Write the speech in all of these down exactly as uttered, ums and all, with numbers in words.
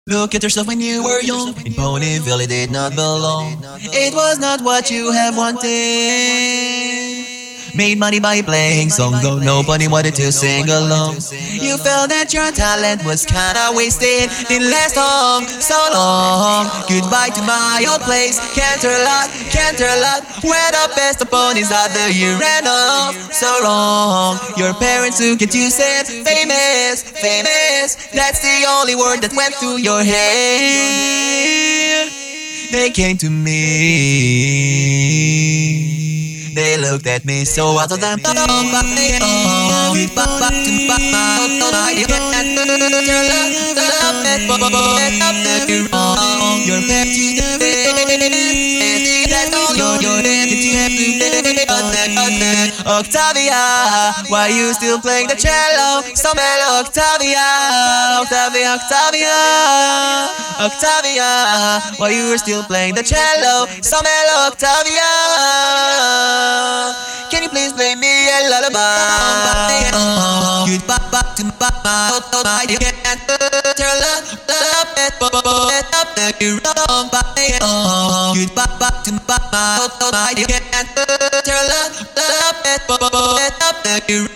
Look at yourself when you were young. In Ponyville it did not belong. It was not what you have wanted. Made money by playing songs, though nobody wanted to sing along. You felt that your talent was kinda wasted. Didn't last long, so long. Goodbye to my old place. Can't turn a lot, can't turn a lot. Where the best of ponies are the year end of. So wrong. Your parents look at you said, famous, famous. That's the only word that went through your head. They came to me. They looked at me so out of them. Your Octavia, why you still playing the cello? So mellow, Octavia, Octavia, Octavia, Octavia, why you still playing the cello? So mellow, Octavia. Can you please play me a lullaby? Goodbye back to Papa. You can't turn up it up the wrong body. Goodbye back to Papa. You can't turn up it up the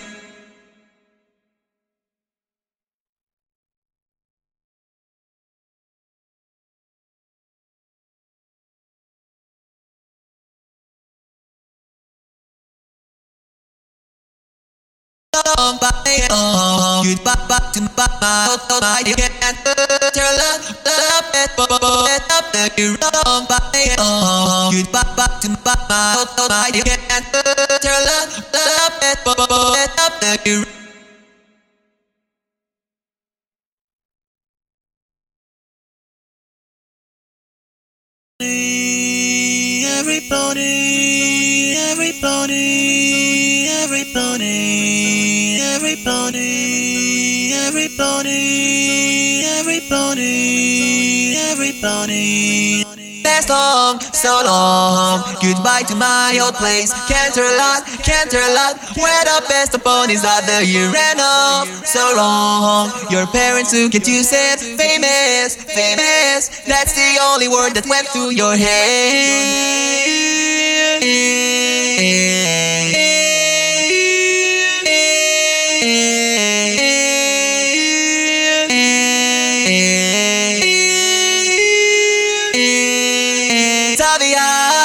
wrong body. Goodbye back to Papa. You can't turn up it up the wrong body. Goodbye back to Papa. You can't turn up it up the Everybody, everybody, everybody, everybody, everybody, everybody, everybody. Last long, so long. Goodbye to my old place. Can't turn a lot, can't turn a lot. Where the best of ponies are the year end of. So wrong. Your parents look at you said, famous, famous. That's the only word that went through your head. Octavia.